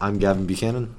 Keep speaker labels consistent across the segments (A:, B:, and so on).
A: I'm Gavin Buchanan.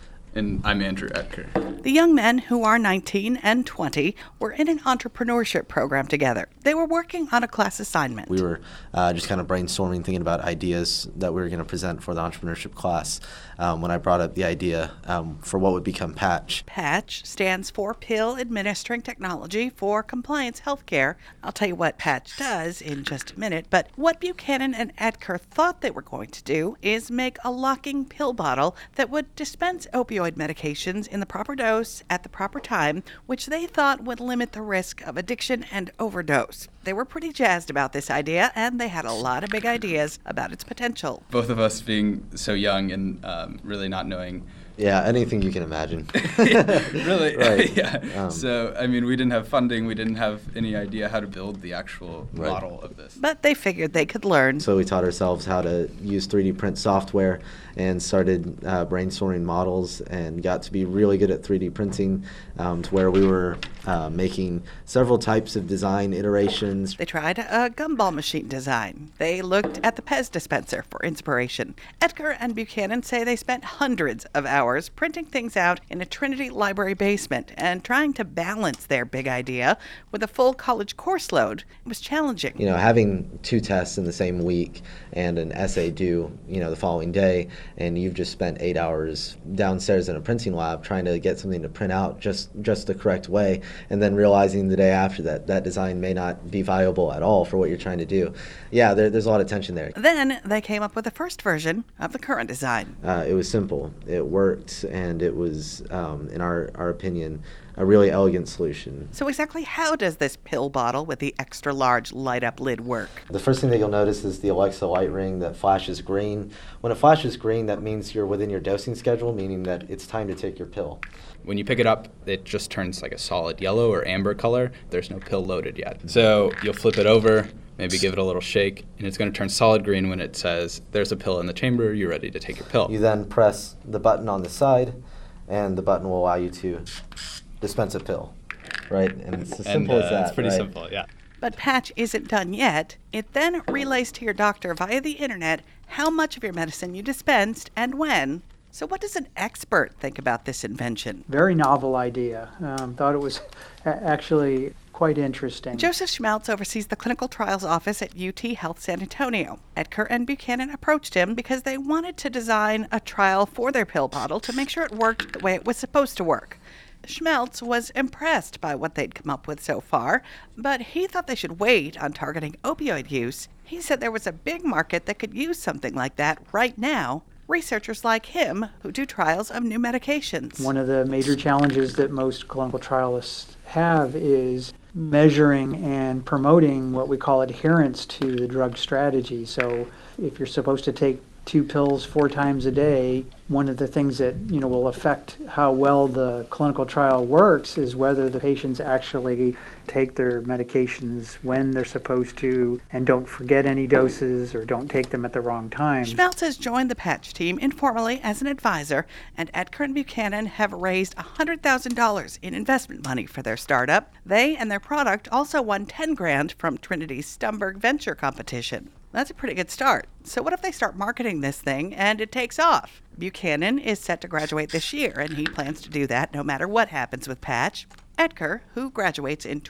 B: And I'm Andrew Etker.
C: The young men, who are 19 and 20, were in an entrepreneurship program together. They were working on a class assignment.
A: We were just kind of brainstorming, thinking about ideas that we were going to present for the entrepreneurship class when I brought up the idea for what would become Patch.
C: Patch stands for Pill Administering Technology for Compliance Healthcare. I'll tell you what Patch does in just a minute, but what Buchanan and Etker thought they were going to do is make a locking pill bottle that would dispense opioid medications in the proper dose at the proper time, which they thought would limit the risk of addiction and overdose. They were pretty jazzed about this idea, and they had a lot of big ideas about its potential.
B: Both of us being so young and really not knowing.
A: Yeah, anything you can imagine.
B: Really?
A: Right.
B: Yeah. So, I mean, we didn't have funding. We didn't have any idea how to build the actual model of this.
C: But they figured they could learn.
A: So we taught ourselves how to use 3D print software and started brainstorming models and got to be really good at 3D printing to where we were making several types of design iterations.
C: They tried a gumball machine design. They looked at the Pez dispenser for inspiration. Etker and Buchanan say they spent hundreds of hours printing things out in a Trinity library basement and trying to balance their big idea with a full college course load. It was challenging.
A: You know, having 2 tests in the same week and an essay due, the following day, and you've just spent 8 hours downstairs in a printing lab trying to get something to print out just the correct way, and then realizing the day after that design may not be viable at all for what you're trying to do. Yeah, there's a lot of tension there.
C: Then they came up with the first version of the current design.
A: It was simple. It worked, and it was, in our opinion, a really elegant solution.
C: So exactly how does this pill bottle with the extra large light-up lid work?
A: The first thing that you'll notice is the Alexa light ring that flashes green. When it flashes green, that means you're within your dosing schedule, meaning that it's time to take your pill.
B: When you pick it up, it just turns like a solid yellow or amber color. There's no pill loaded yet. So you'll flip it over, maybe give it a little shake, and it's going to turn solid green when it says, there's a pill in the chamber, you're ready to take your pill.
A: You then press the button on the side, and the button will allow you to dispense a pill, right? And it's as simple as that.
B: It's pretty
A: right?
B: simple, yeah.
C: But Patch isn't done yet. It then relays to your doctor via the internet how much of your medicine you dispensed and when. So what does an expert think about this invention?
D: Very novel idea. Thought it was actually quite interesting.
C: Joseph Schmeltz oversees the clinical trials office at UT Health San Antonio. Etker and Buchanan approached him because they wanted to design a trial for their pill bottle to make sure it worked the way it was supposed to work. Schmeltz was impressed by what they'd come up with so far, but he thought they should wait on targeting opioid use. He said there was a big market that could use something like that right now. Researchers like him who do trials of new medications.
D: One of the major challenges that most clinical trialists have is measuring and promoting what we call adherence to the drug strategy. So if you're supposed to take 2 pills 4 times a day, one of the things that will affect how well the clinical trial works is whether the patients actually take their medications when they're supposed to and don't forget any doses or don't take them at the wrong time.
C: Schmeltz has joined the Patch team informally as an advisor, and Etker and Buchanan have raised $100,000 in investment money for their startup. They and their product also won $10,000 from Trinity's Stumberg Venture competition. That's a pretty good start. So what if they start marketing this thing and it takes off? Buchanan is set to graduate this year, and he plans to do that no matter what happens with Patch. Etker, who graduates in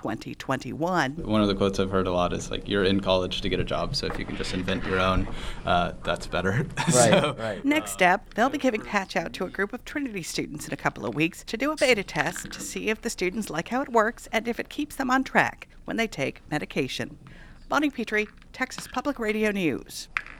C: 2021.
B: One of the quotes I've heard a lot is like, you're in college to get a job, so if you can just invent your own, that's better.
A: Right.
C: Next step, they'll be giving Patch out to a group of Trinity students in a couple of weeks to do a beta test to see if the students like how it works and if it keeps them on track when they take medication. Bonnie Petrie, Texas Public Radio News.